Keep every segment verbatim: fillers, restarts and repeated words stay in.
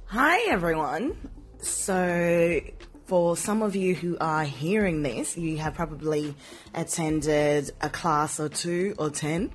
Hi everyone. So for some of you who are hearing this, you have probably attended a class or two or ten.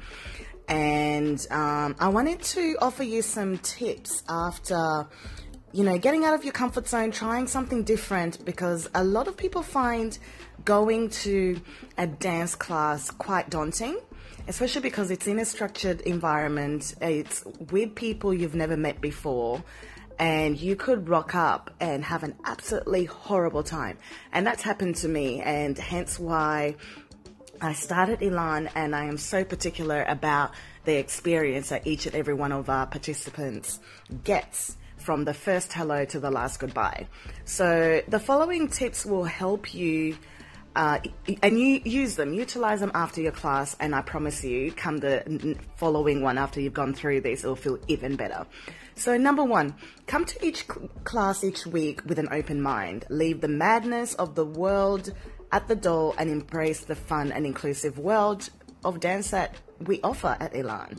And um, I wanted to offer you some tips after, you know, getting out of your comfort zone, trying something different, because a lot of people find going to a dance class quite daunting, especially because it's in a structured environment. It's with people you've never met before. And you could rock up and have an absolutely horrible time. And that's happened to me, and hence why I started Elan, and I am so particular about the experience that each and every one of our participants gets from the first hello to the last goodbye. So the following tips will help you, uh, and you use them, utilize them after your class, and I promise you, come the following one after you've gone through this, it'll feel even better. So number one, come to each cl- class each week with an open mind. Leave the madness of the world at the door and embrace the fun and inclusive world of dance that we offer at Elan.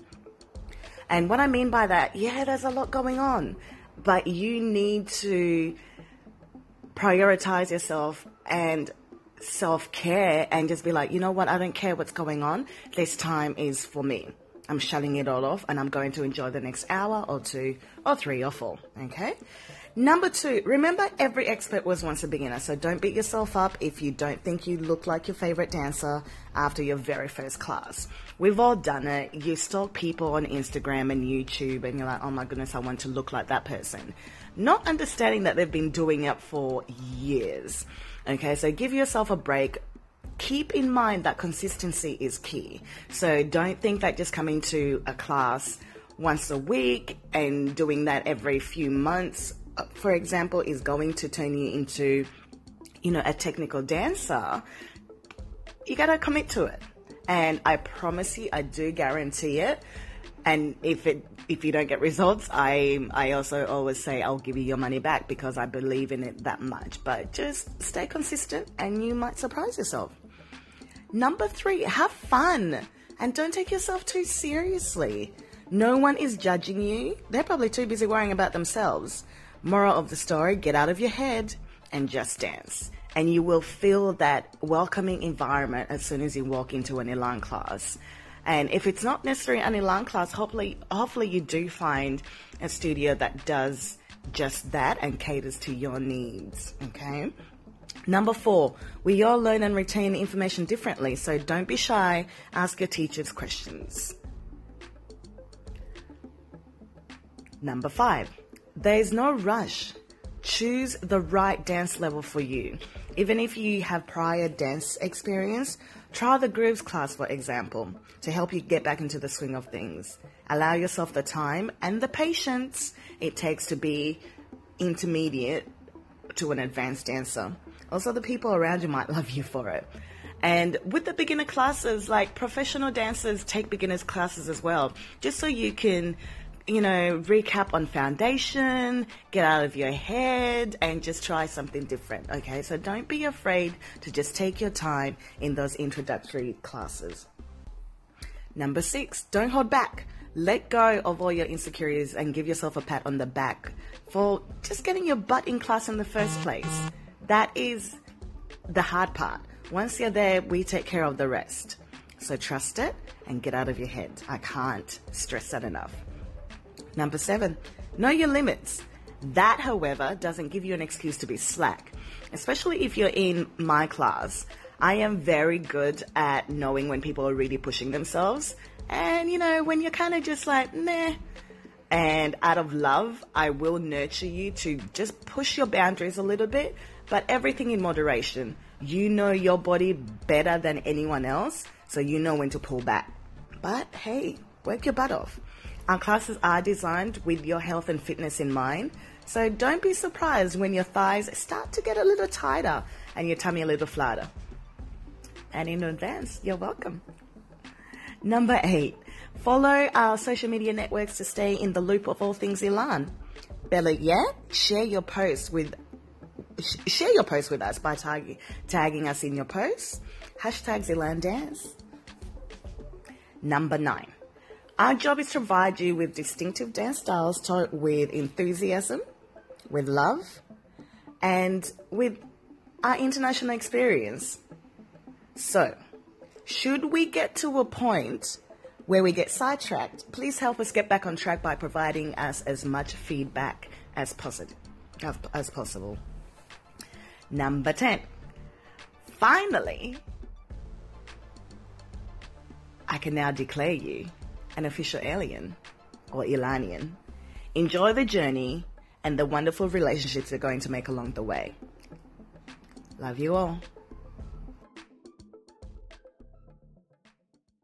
And what I mean by that, yeah, there's a lot going on, but you need to prioritize yourself and self-care and just be like, you know what, I don't care what's going on. This time is for me. I'm shutting it all off and I'm going to enjoy the next hour or two or three or four, okay? Number two, remember every expert was once a beginner, so don't beat yourself up if you don't think you look like your favorite dancer after your very first class. We've all done it. You stalk people on Instagram and YouTube and you're like, oh my goodness, I want to look like that person. Not understanding that they've been doing it for years, okay? So give yourself a break. Keep in mind that consistency is key. So don't think that just coming to a class once a week and doing that every few months, for example, is going to turn you into, you know, a technical dancer. You got to commit to it. And I promise you, I do guarantee it. And if it if you don't get results, I I also always say I'll give you your money back because I believe in it that much. But just stay consistent and you might surprise yourself. Number three, have fun and don't take yourself too seriously. No one is judging you. They're probably too busy worrying about themselves. Moral of the story, get out of your head and just dance. And you will feel that welcoming environment as soon as you walk into an Elan class. And if it's not necessarily an Elan class, hopefully, hopefully you do find a studio that does just that and caters to your needs, okay? Number four, we all learn and retain information differently, so don't be shy. Ask your teachers questions. Number five, there's no rush. Choose the right dance level for you. Even if you have prior dance experience, try the grooves class, for example, to help you get back into the swing of things. Allow yourself the time and the patience it takes to be intermediate to an advanced dancer. Also, the people around you might love you for it. And with the beginner classes, like professional dancers take beginners classes as well, just so you can, you know, recap on foundation, get out of your head, and just try something different, okay? So don't be afraid to just take your time in those introductory classes. Number six, don't hold back. Let go of all your insecurities and give yourself a pat on the back for just getting your butt in class in the first place. That is the hard part. Once you're there, we take care of the rest. So trust it and get out of your head. I can't stress that enough. Number seven, know your limits. That, however, doesn't give you an excuse to be slack, especially if you're in my class. I am very good at knowing when people are really pushing themselves and, you know, when you're kind of just like, meh. And out of love, I will nurture you to just push your boundaries a little bit, but everything in moderation. You know your body better than anyone else, so you know when to pull back. But hey, work your butt off. Our classes are designed with your health and fitness in mind, so don't be surprised when your thighs start to get a little tighter and your tummy a little flatter. And in advance, you're welcome. Number eight, follow our social media networks to stay in the loop of all things Elan. Better yet, share your posts with sh- share your posts with us by tagging tagging us in your posts. Hashtag Elan Dance. Number nine, our job is to provide you with distinctive dance styles taught with enthusiasm, with love, and with our international experience. So, should we get to a point where we get sidetracked, please help us get back on track by providing us as much feedback as possible. As possible. Number ten. Finally, I can now declare you an official alien or Ilanian. Enjoy the journey and the wonderful relationships you're going to make along the way. Love you all.